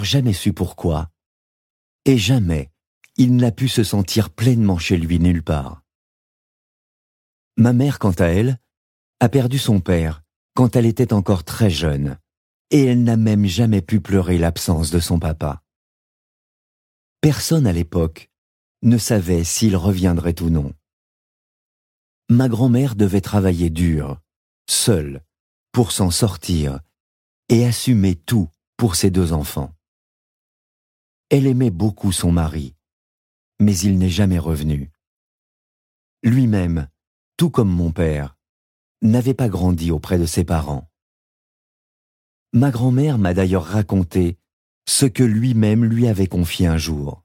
jamais su pourquoi, et jamais il n'a pu se sentir pleinement chez lui nulle part. Ma mère, quant à elle, a perdu son père quand elle était encore très jeune, et elle n'a même jamais pu pleurer l'absence de son papa. Personne à l'époque ne savait s'il reviendrait ou non. Ma grand-mère devait travailler dur, seule, pour s'en sortir, et assumer tout pour ses 2 enfants. Elle aimait beaucoup son mari, mais il n'est jamais revenu. Lui-même, tout comme mon père, n'avait pas grandi auprès de ses parents. Ma grand-mère m'a d'ailleurs raconté ce que lui-même lui avait confié un jour.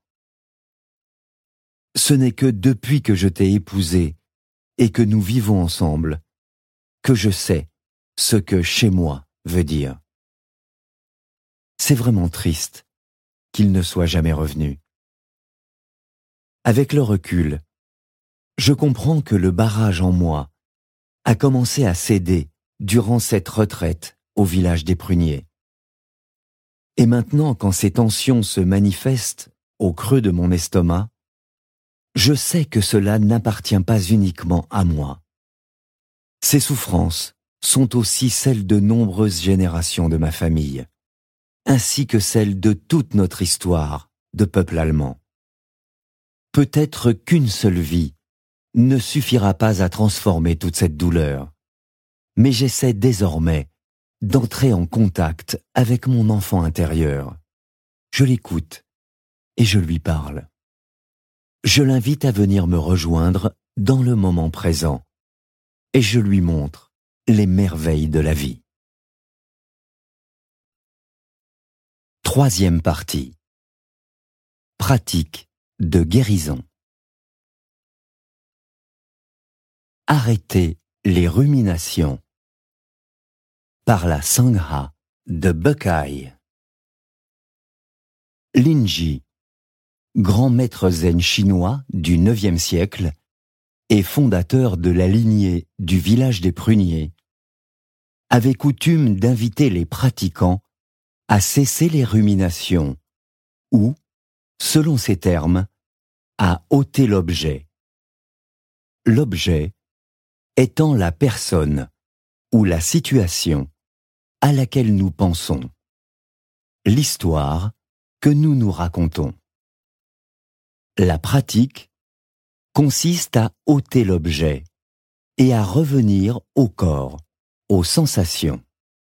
Ce n'est que depuis que je t'ai épousée et que nous vivons ensemble que je sais ce que chez moi veut dire. C'est vraiment triste qu'il ne soit jamais revenu. Avec le recul, je comprends que le barrage en moi a commencé à céder durant cette retraite au village des Pruniers. Et maintenant, quand ces tensions se manifestent au creux de mon estomac, je sais que cela n'appartient pas uniquement à moi. Ces souffrances sont aussi celles de nombreuses générations de ma famille, ainsi que celles de toute notre histoire de peuple allemand. Peut-être qu'une seule vie ne suffira pas à transformer toute cette douleur, mais j'essaie désormais d'entrer en contact avec mon enfant intérieur. Je l'écoute et je lui parle. Je l'invite à venir me rejoindre dans le moment présent et je lui montre les merveilles de la vie. 3e partie. Pratique de guérison. Arrêtez les ruminations. Par la Sangha de Buckeye. Linji, grand maître zen chinois du IXe siècle et fondateur de la lignée du village des Pruniers, avait coutume d'inviter les pratiquants à cesser les ruminations ou, selon ses termes, à ôter l'objet. L'objet étant la personne ou la situation à laquelle nous pensons, l'histoire que nous nous racontons. La pratique consiste à ôter l'objet et à revenir au corps, aux sensations.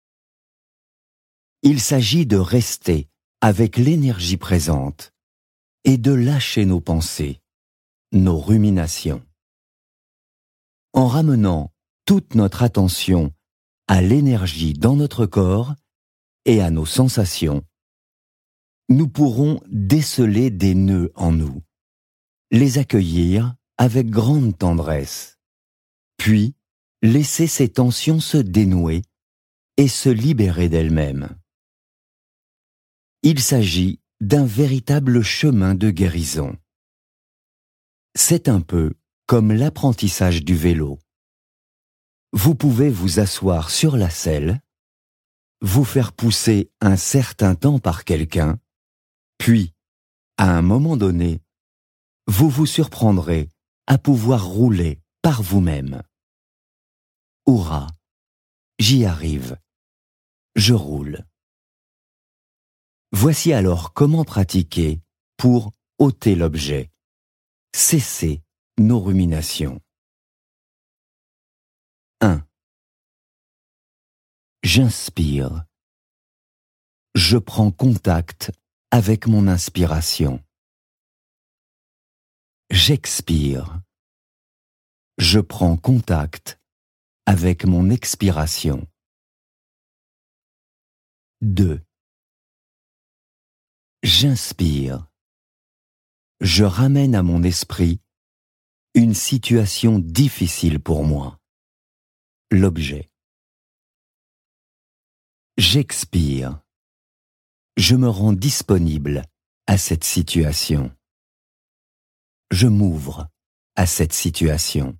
Il s'agit de rester avec l'énergie présente et de lâcher nos pensées, nos ruminations. En ramenant toute notre attention à l'énergie dans notre corps et à nos sensations, nous pourrons déceler des nœuds en nous, les accueillir avec grande tendresse, puis laisser ces tensions se dénouer et se libérer d'elles-mêmes. Il s'agit d'un véritable chemin de guérison. C'est un peu comme l'apprentissage du vélo. Vous pouvez vous asseoir sur la selle, vous faire pousser un certain temps par quelqu'un, puis, à un moment donné, vous vous surprendrez à pouvoir rouler par vous-même. Hurrah, j'y arrive, je roule. Voici alors comment pratiquer pour ôter l'objet, cesser nos ruminations. 1. J'inspire. Je prends contact avec mon inspiration. J'expire. Je prends contact avec mon expiration. 2. J'inspire. Je ramène à mon esprit une situation difficile pour moi. L'objet. J'expire. Je me rends disponible à cette situation. Je m'ouvre à cette situation.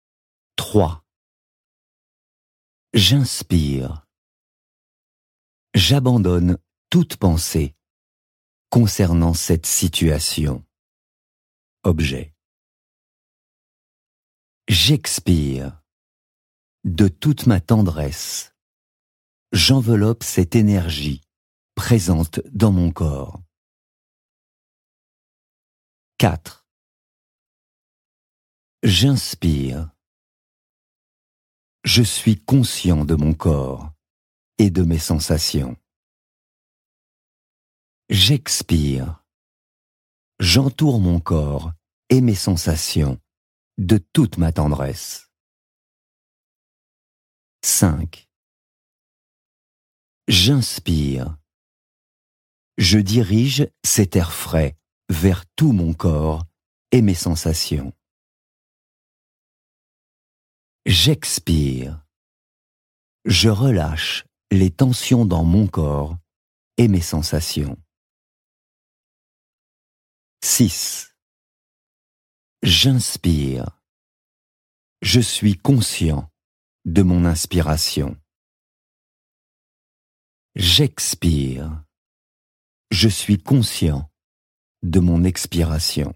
3. J'inspire. J'abandonne toute pensée concernant cette situation. Objet. J'expire. De toute ma tendresse, j'enveloppe cette énergie présente dans mon corps. 4. J'inspire. Je suis conscient de mon corps et de mes sensations. J'expire. J'entoure mon corps et mes sensations de toute ma tendresse. 5. J'inspire. Je dirige cet air frais vers tout mon corps et mes sensations. J'expire. Je relâche les tensions dans mon corps et mes sensations. 6. J'inspire. Je suis conscient de mon inspiration. J'expire. Je suis conscient de mon expiration.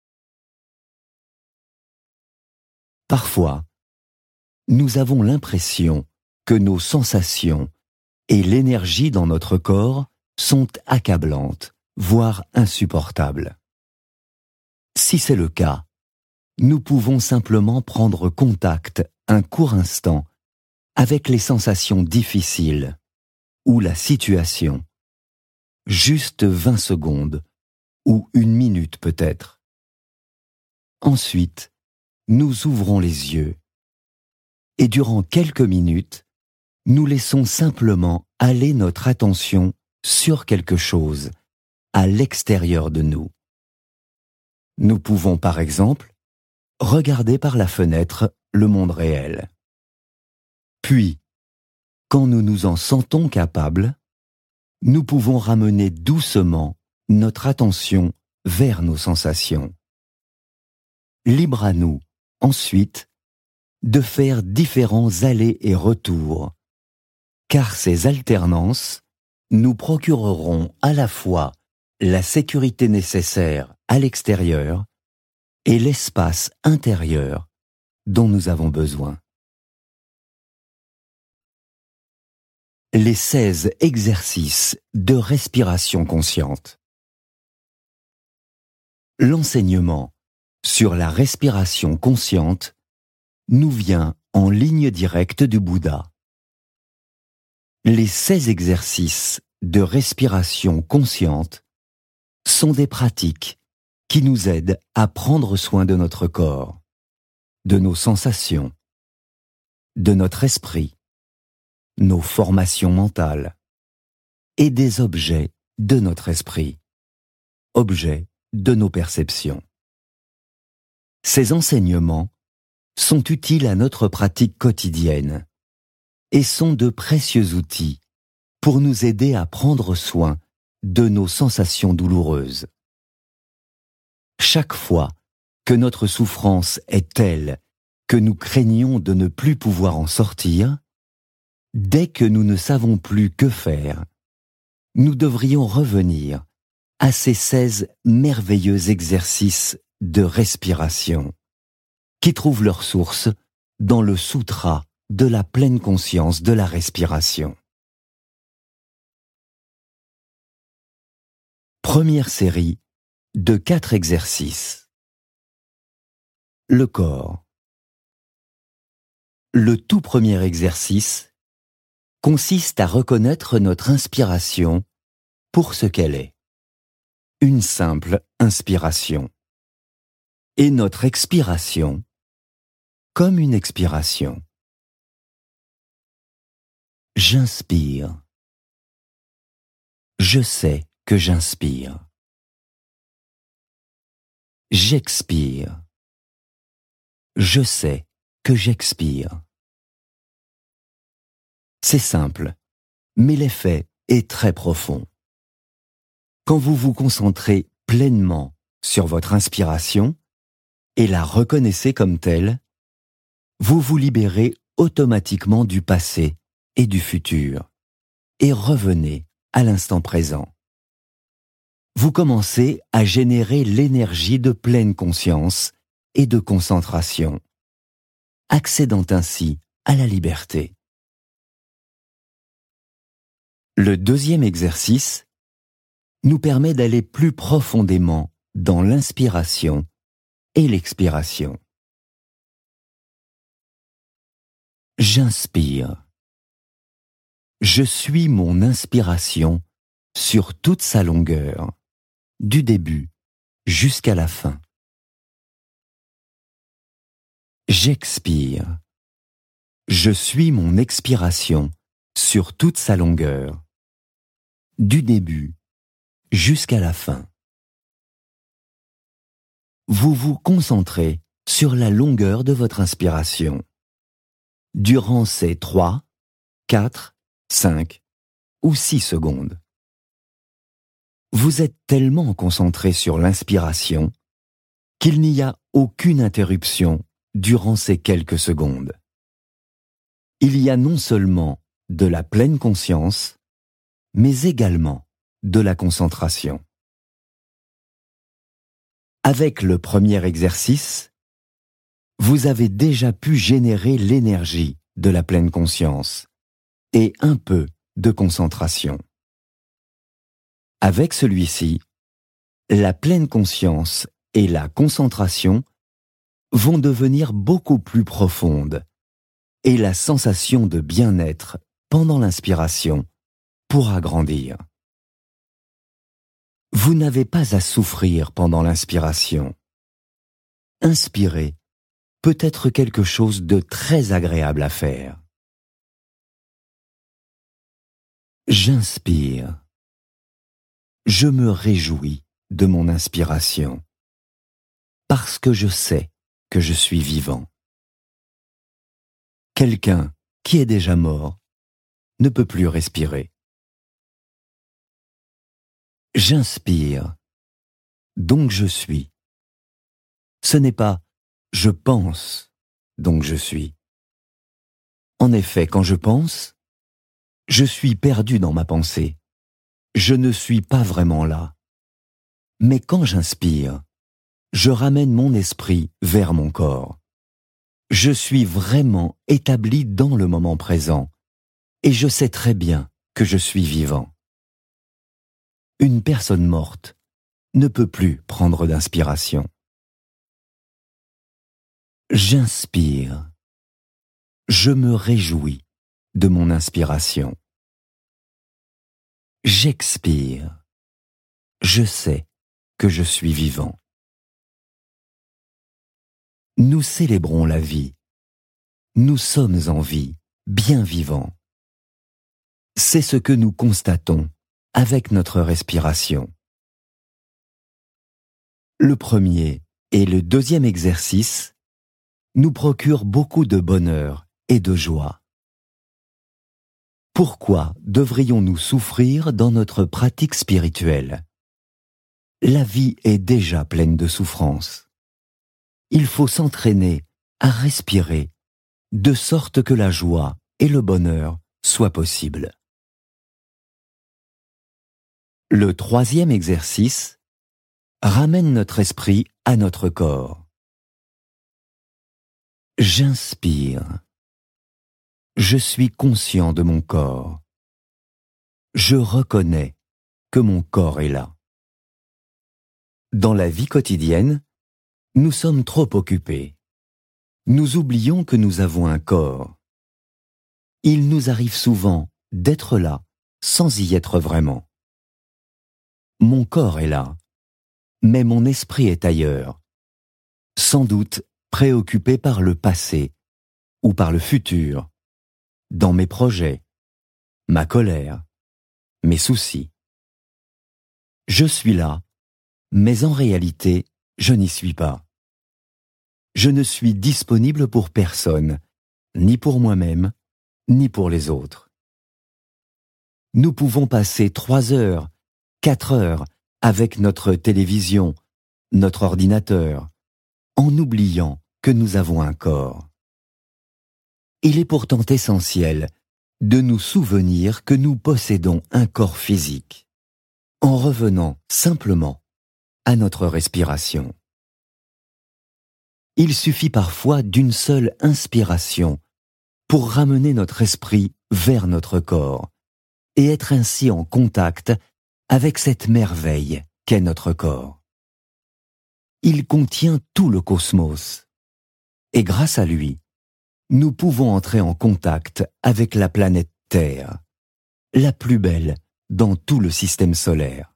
Parfois, nous avons l'impression que nos sensations et l'énergie dans notre corps sont accablantes, voire insupportables. Si c'est le cas, nous pouvons simplement prendre contact un court instant avec les sensations difficiles ou la situation, juste 20 secondes ou 1 minute peut-être. Ensuite, nous ouvrons les yeux et durant quelques minutes, nous laissons simplement aller notre attention sur quelque chose à l'extérieur de nous. Nous pouvons par exemple regarder par la fenêtre le monde réel. Puis, quand nous nous en sentons capables, nous pouvons ramener doucement notre attention vers nos sensations. Libre à nous, ensuite, de faire différents allers et retours, car ces alternances nous procureront à la fois la sécurité nécessaire à l'extérieur et l'espace intérieur dont nous avons besoin. Les 16 exercices de respiration consciente. L'enseignement sur la respiration consciente nous vient en ligne directe du Bouddha. Les 16 exercices de respiration consciente sont des pratiques qui nous aident à prendre soin de notre corps, de nos sensations, de notre esprit, nos formations mentales et des objets de notre esprit, objets de nos perceptions. Ces enseignements sont utiles à notre pratique quotidienne et sont de précieux outils pour nous aider à prendre soin de nos sensations douloureuses. Chaque fois que notre souffrance est telle que nous craignons de ne plus pouvoir en sortir, dès que nous ne savons plus que faire, nous devrions revenir à ces 16 merveilleux exercices de respiration qui trouvent leur source dans le Sutra de la pleine conscience de la respiration. Première série de 4 exercices. Le corps. Le tout premier exercice consiste à reconnaître notre inspiration pour ce qu'elle est, une simple inspiration, et notre expiration comme une expiration. J'inspire. Je sais que j'inspire. J'expire. Je sais que j'expire. C'est simple, mais l'effet est très profond. Quand vous vous concentrez pleinement sur votre inspiration et la reconnaissez comme telle, vous vous libérez automatiquement du passé et du futur, et revenez à l'instant présent. Vous commencez à générer l'énergie de pleine conscience et de concentration, accédant ainsi à la liberté. Le deuxième exercice nous permet d'aller plus profondément dans l'inspiration et l'expiration. J'inspire. Je suis mon inspiration sur toute sa longueur, du début jusqu'à la fin. J'expire. Je suis mon expiration sur toute sa longueur, du début jusqu'à la fin. Vous vous concentrez sur la longueur de votre inspiration. Durant ces 3, 4, 5 ou 6 secondes. Vous êtes tellement concentré sur l'inspiration qu'il n'y a aucune interruption durant ces quelques secondes. Il y a non seulement de la pleine conscience, mais également de la concentration. Avec le premier exercice, vous avez déjà pu générer l'énergie de la pleine conscience et un peu de concentration. Avec celui-ci, la pleine conscience et la concentration vont devenir beaucoup plus profondes et la sensation de bien-être pendant l'inspiration pourra grandir. Vous n'avez pas à souffrir pendant l'inspiration. Inspirer peut être quelque chose de très agréable à faire. J'inspire. Je me réjouis de mon inspiration, parce que je sais que je suis vivant. Quelqu'un qui est déjà mort ne peut plus respirer. J'inspire, donc je suis. Ce n'est pas « je pense », donc je suis. En effet, quand je pense, je suis perdu dans ma pensée. Je ne suis pas vraiment là. Mais quand j'inspire, je ramène mon esprit vers mon corps. Je suis vraiment établi dans le moment présent et je sais très bien que je suis vivant. Une personne morte ne peut plus prendre d'inspiration. J'inspire. Je me réjouis de mon inspiration. J'expire. Je sais que je suis vivant. Nous célébrons la vie. Nous sommes en vie, bien vivants. C'est ce que nous constatons avec notre respiration. Le premier et le deuxième exercice nous procurent beaucoup de bonheur et de joie. Pourquoi devrions-nous souffrir dans notre pratique spirituelle? La vie est déjà pleine de souffrances. Il faut s'entraîner à respirer, de sorte que la joie et le bonheur soient possibles. Le troisième exercice ramène notre esprit à notre corps. J'inspire. Je suis conscient de mon corps. Je reconnais que mon corps est là. Dans la vie quotidienne, nous sommes trop occupés. Nous oublions que nous avons un corps. Il nous arrive souvent d'être là sans y être vraiment. Mon corps est là, mais mon esprit est ailleurs, sans doute préoccupé par le passé ou par le futur, dans mes projets, ma colère, mes soucis. Je suis là, mais en réalité, je n'y suis pas. Je ne suis disponible pour personne, ni pour moi-même, ni pour les autres. Nous pouvons passer 3 heures, 4 heures avec notre télévision, notre ordinateur, en oubliant que nous avons un corps. Il est pourtant essentiel de nous souvenir que nous possédons un corps physique, en revenant simplement à notre respiration. Il suffit parfois d'une seule inspiration pour ramener notre esprit vers notre corps et être ainsi en contact avec cette merveille qu'est notre corps. Il contient tout le cosmos et grâce à lui, nous pouvons entrer en contact avec la planète Terre, la plus belle dans tout le système solaire.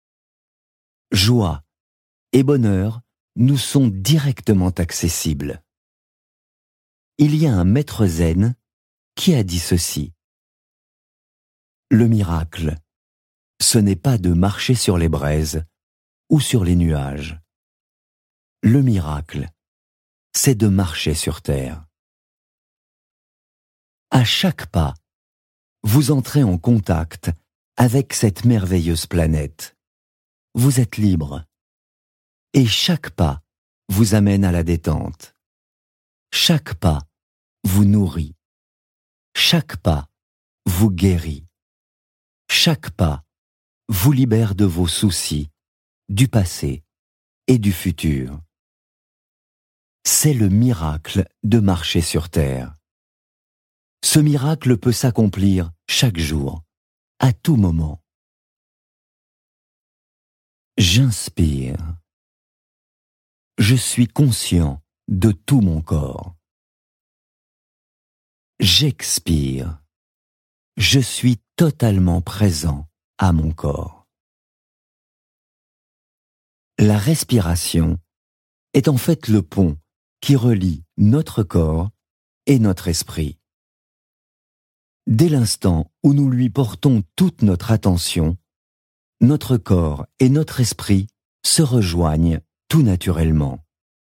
Joie et bonheur nous sont directement accessibles. Il y a un maître zen qui a dit ceci. Le miracle, ce n'est pas de marcher sur les braises ou sur les nuages. Le miracle, c'est de marcher sur terre. À chaque pas, vous entrez en contact avec cette merveilleuse planète. Vous êtes libre. Et chaque pas vous amène à la détente. Chaque pas vous nourrit. Chaque pas vous guérit. Chaque pas vous libère de vos soucis, du passé et du futur. C'est le miracle de marcher sur terre. Ce miracle peut s'accomplir chaque jour, à tout moment. J'inspire. Je suis conscient de tout mon corps. J'expire. Je suis totalement présent à mon corps. La respiration est en fait le pont qui relie notre corps et notre esprit. Dès l'instant où nous lui portons toute notre attention, notre corps et notre esprit se rejoignent tout naturellement.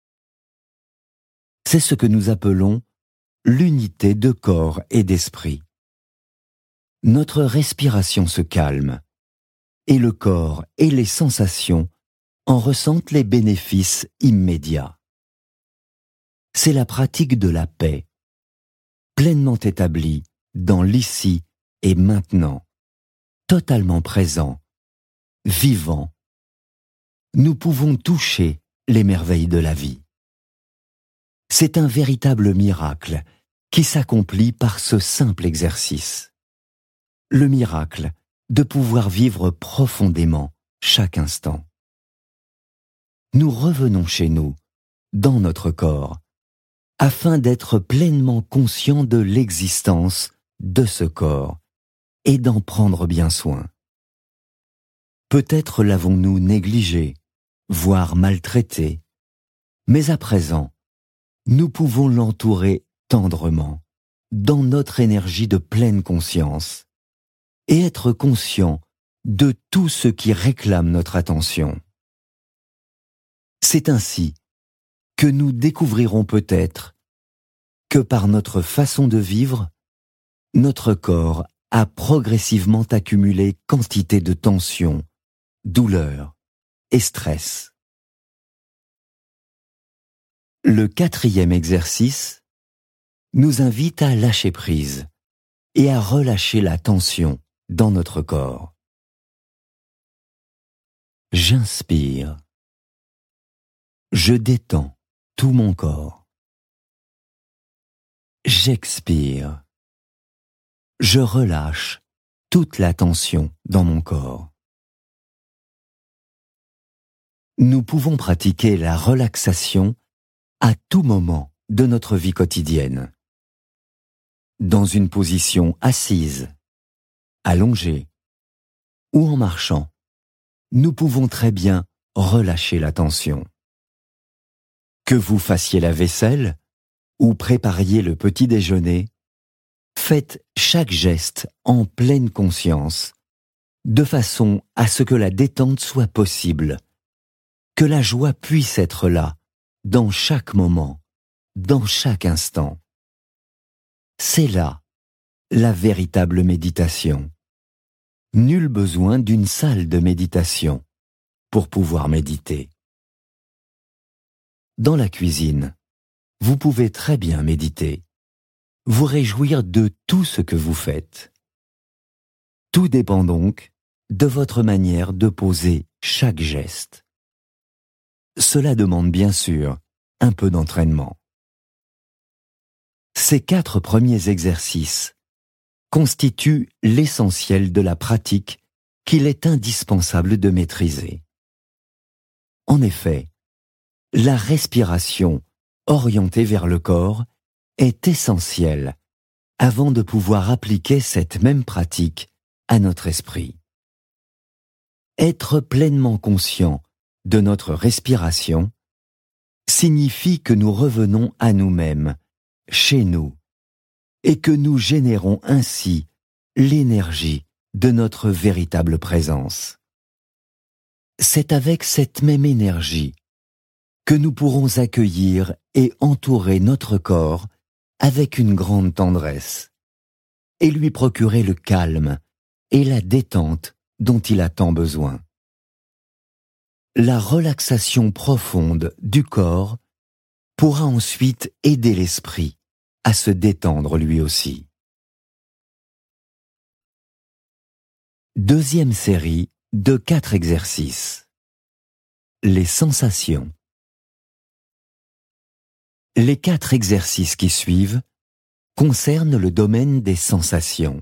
C'est ce que nous appelons l'unité de corps et d'esprit. Notre respiration se calme et le corps et les sensations en ressentent les bénéfices immédiats. C'est la pratique de la paix, pleinement établie dans l'ici et maintenant, totalement présent, vivant. Nous pouvons toucher les merveilles de la vie. C'est un véritable miracle qui s'accomplit par ce simple exercice. Le miracle de pouvoir vivre profondément chaque instant. Nous revenons chez nous, dans notre corps, afin d'être pleinement conscients de l'existence de ce corps et d'en prendre bien soin. Peut-être l'avons-nous négligé, voire maltraité, mais à présent, nous pouvons l'entourer tendrement, dans notre énergie de pleine conscience, et être conscients de tout ce qui réclame notre attention. C'est ainsi que nous découvrirons peut-être que par notre façon de vivre, notre corps a progressivement accumulé quantité de tension, douleur et stress. Le 4e exercice nous invite à lâcher prise et à relâcher la tension dans notre corps. J'inspire. Je détends tout mon corps. J'expire. Je relâche toute la tension dans mon corps. Nous pouvons pratiquer la relaxation à tout moment de notre vie quotidienne. Dans une position assise, allongée ou en marchant, nous pouvons très bien relâcher la tension. Que vous fassiez la vaisselle ou prépariez le petit déjeuner, faites chaque geste en pleine conscience, de façon à ce que la détente soit possible, que la joie puisse être là, dans chaque moment, dans chaque instant. C'est là la véritable méditation. Nul besoin d'une salle de méditation pour pouvoir méditer. Dans la cuisine, vous pouvez très bien méditer. vous réjouir de tout ce que vous faites. Tout dépend donc de votre manière de poser chaque geste. Cela demande bien sûr un peu d'entraînement. Ces 4 premiers exercices constituent l'essentiel de la pratique qu'il est indispensable de maîtriser. En effet, la respiration orientée vers le corps est essentielle avant de pouvoir appliquer cette même pratique à notre esprit. Être pleinement conscient de notre respiration signifie que nous revenons à nous-mêmes, chez nous, et que nous générons ainsi l'énergie de notre véritable présence. C'est avec cette même énergie que nous pourrons accueillir et entourer notre corps avec une grande tendresse et lui procurer le calme et la détente dont il a tant besoin. La relaxation profonde du corps pourra ensuite aider l'esprit à se détendre lui aussi. Deuxième série de 4 exercices. Les sensations. Les 4 exercices qui suivent concernent le domaine des sensations.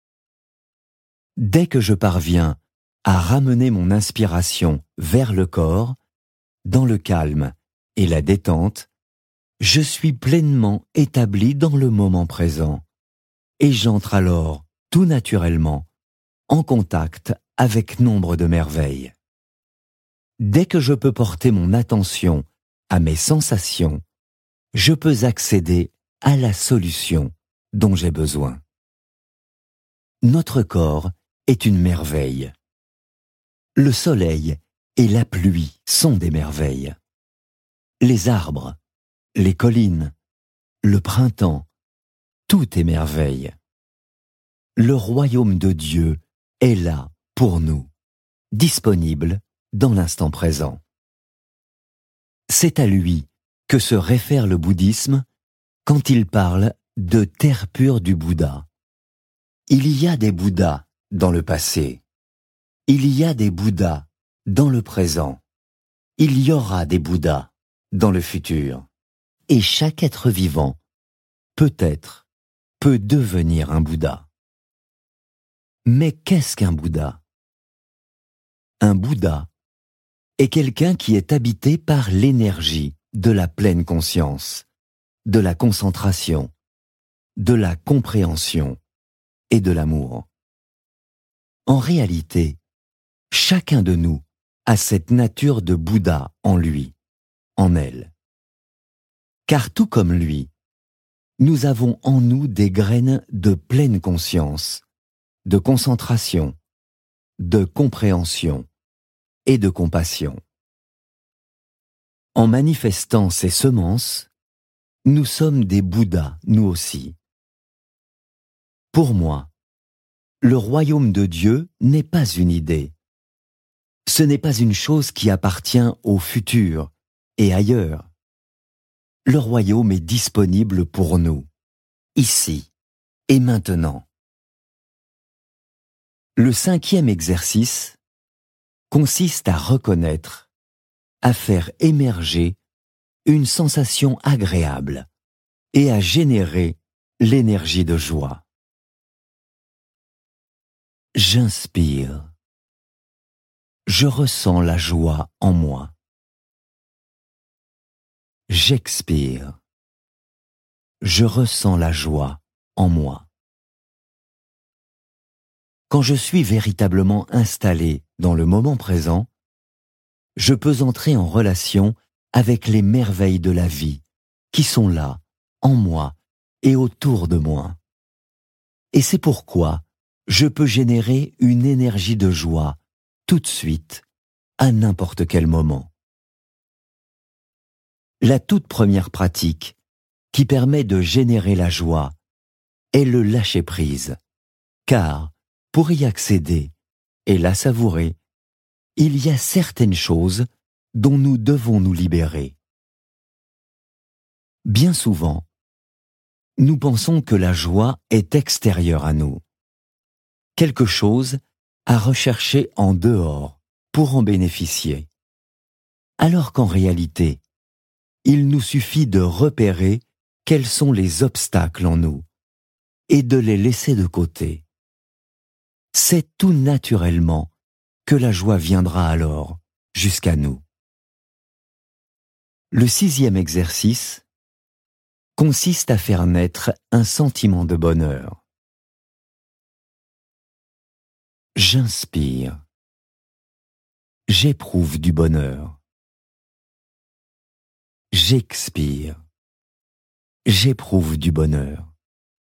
Dès que je parviens à ramener mon inspiration vers le corps, dans le calme et la détente, je suis pleinement établi dans le moment présent et j'entre alors, tout naturellement, en contact avec nombre de merveilles. Dès que je peux porter mon attention à mes sensations, je peux accéder à la solution dont j'ai besoin. Notre corps est une merveille. Le soleil et la pluie sont des merveilles. Les arbres, les collines, le printemps, tout est merveille. Le royaume de Dieu est là pour nous, disponible dans l'instant présent. C'est à lui que se réfère le bouddhisme quand il parle de terre pure du Bouddha. Il y a des Bouddhas dans le passé. Il y a des Bouddhas dans le présent. Il y aura des Bouddhas dans le futur. Et chaque être vivant, peut-être, peut devenir un Bouddha. Mais qu'est-ce qu'un Bouddha? Un Bouddha est quelqu'un qui est habité par l'énergie de la pleine conscience, de la concentration, de la compréhension et de l'amour. En réalité, chacun de nous a cette nature de Bouddha en lui, en elle. Car tout comme lui, nous avons en nous des graines de pleine conscience, de concentration, de compréhension et de compassion. En manifestant ces semences, nous sommes des Bouddhas, nous aussi. Pour moi, le royaume de Dieu n'est pas une idée. Ce n'est pas une chose qui appartient au futur et ailleurs. Le royaume est disponible pour nous, ici et maintenant. Le 5e exercice consiste à reconnaître, à faire émerger une sensation agréable et à générer l'énergie de joie. J'inspire. Je ressens la joie en moi. J'expire. Je ressens la joie en moi. Quand je suis véritablement installé dans le moment présent, je peux entrer en relation avec les merveilles de la vie qui sont là, en moi et autour de moi. Et c'est pourquoi je peux générer une énergie de joie tout de suite, à n'importe quel moment. La toute première pratique qui permet de générer la joie est le lâcher-prise, car pour y accéder et la savourer, il y a certaines choses dont nous devons nous libérer. Bien souvent, Nous pensons que la joie est extérieure à nous, quelque chose à rechercher en dehors pour en bénéficier, alors qu'en réalité, il nous suffit de repérer quels sont les obstacles en nous et de les laisser de côté. C'est tout naturellement que la joie viendra alors jusqu'à nous. Le 6e exercice consiste à faire naître un sentiment de bonheur. J'inspire. J'éprouve du bonheur. J'expire. J'éprouve du bonheur.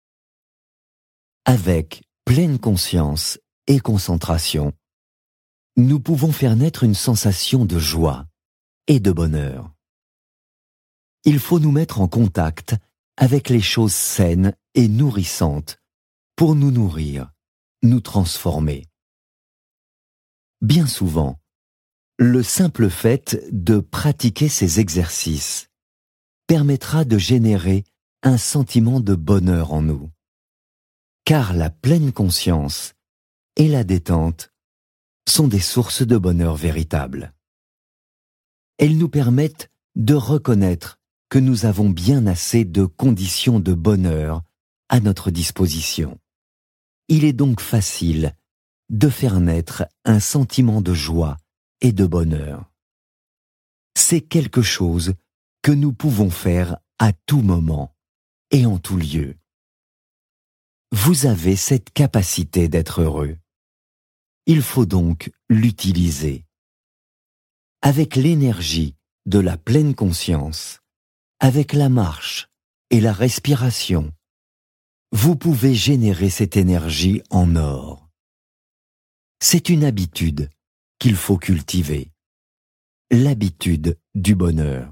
Avec pleine conscience et concentration, nous pouvons faire naître une sensation de joie et de bonheur. Il faut nous mettre en contact avec les choses saines et nourrissantes pour nous nourrir, nous transformer. Bien souvent, le simple fait de pratiquer ces exercices permettra de générer un sentiment de bonheur en nous. Car la pleine conscience et la détente sont des sources de bonheur véritables. Elles nous permettent de reconnaître que nous avons bien assez de conditions de bonheur à notre disposition. Il est donc facile de faire naître un sentiment de joie et de bonheur. C'est quelque chose que nous pouvons faire à tout moment et en tout lieu. Vous avez cette capacité d'être heureux. Il faut donc l'utiliser. Avec l'énergie de la pleine conscience, avec la marche et la respiration, vous pouvez générer cette énergie en or. C'est une habitude qu'il faut cultiver. L'habitude du bonheur.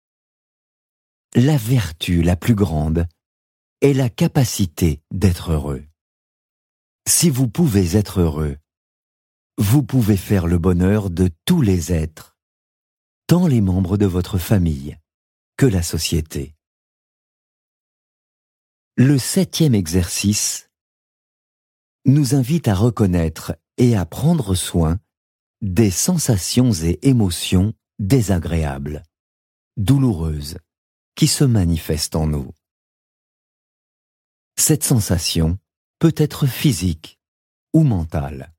La vertu la plus grande est la capacité d'être heureux. Si vous pouvez être heureux, vous pouvez faire le bonheur de tous les êtres, tant les membres de votre famille que la société. Le 7e exercice nous invite à reconnaître et à prendre soin des sensations et émotions désagréables, douloureuses, qui se manifestent en nous. Cette sensation peut être physique ou mentale.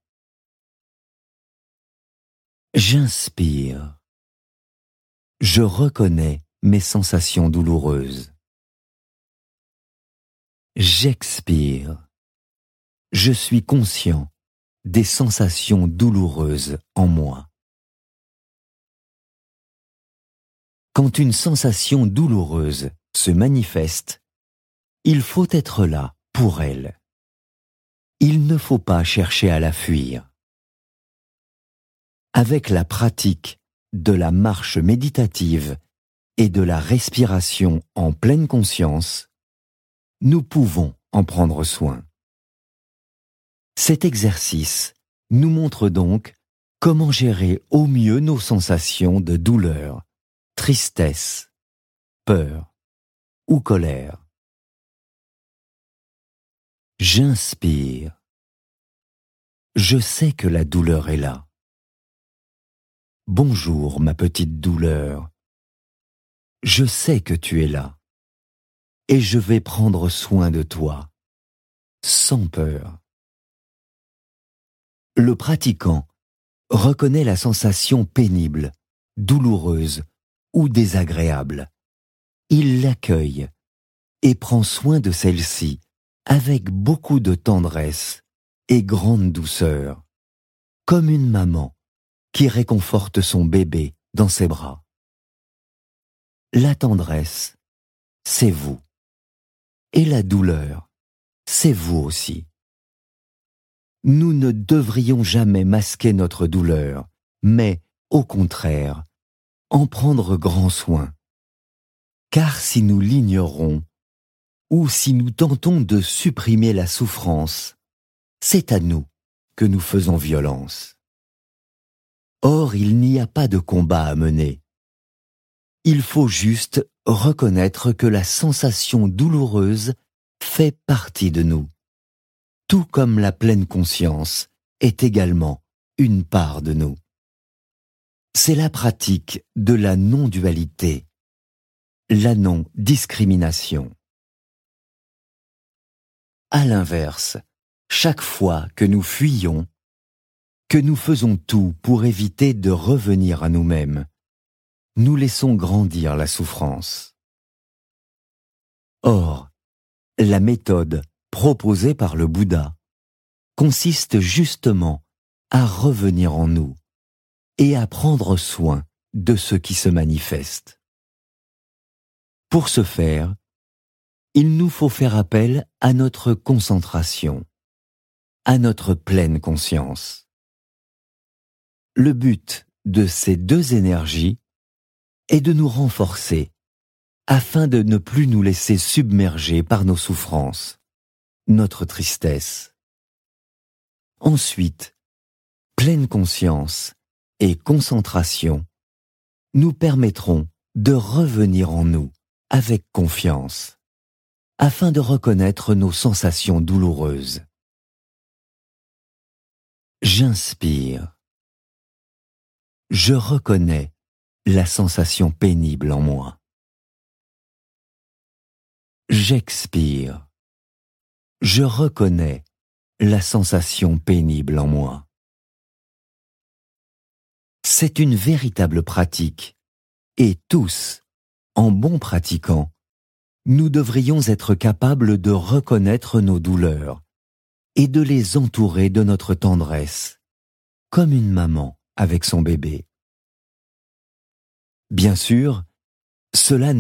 J'inspire. Je reconnais mes sensations douloureuses. J'expire. Je suis conscient des sensations douloureuses en moi. Quand une sensation douloureuse se manifeste, il faut être là pour elle. Il ne faut pas chercher à la fuir. Avec la pratique de la marche méditative et de la respiration en pleine conscience, nous pouvons en prendre soin. Cet exercice nous montre donc comment gérer au mieux nos sensations de douleur, tristesse, peur ou colère. J'inspire. Je sais que la douleur est là. Bonjour, ma petite douleur. Je sais que tu es là. Et je vais prendre soin de toi, sans peur. Le pratiquant reconnaît la sensation pénible, douloureuse ou désagréable. Il l'accueille et prend soin de celle-ci avec beaucoup de tendresse et grande douceur, comme une maman qui réconforte son bébé dans ses bras. La tendresse, c'est vous. Et la douleur, c'est vous aussi. Nous ne devrions jamais masquer notre douleur, mais, au contraire, en prendre grand soin. Car si nous l'ignorons, ou si nous tentons de supprimer la souffrance, c'est à nous que nous faisons violence. Or, il n'y a pas de combat à mener. Il faut juste reconnaître que la sensation douloureuse fait partie de nous, tout comme la pleine conscience est également une part de nous. C'est la pratique de la non-dualité, la non-discrimination. À l'inverse, chaque fois que nous fuyons, que nous faisons tout pour éviter de revenir à nous-mêmes, nous laissons grandir la souffrance. Or, la méthode proposée par le Bouddha consiste justement à revenir en nous et à prendre soin de ce qui se manifeste. Pour ce faire, il nous faut faire appel à notre concentration, à notre pleine conscience. Le but de ces deux énergies est de nous renforcer afin de ne plus nous laisser submerger par nos souffrances, notre tristesse. Ensuite, pleine conscience et concentration nous permettront de revenir en nous avec confiance, afin de reconnaître nos sensations douloureuses. J'inspire. Je reconnais la sensation pénible en moi. J'expire. Je reconnais la sensation pénible en moi. C'est une véritable pratique, et tous, en bons pratiquants, nous devrions être capables de reconnaître nos douleurs et de les entourer de notre tendresse, comme une maman avec son bébé. Bien sûr, cela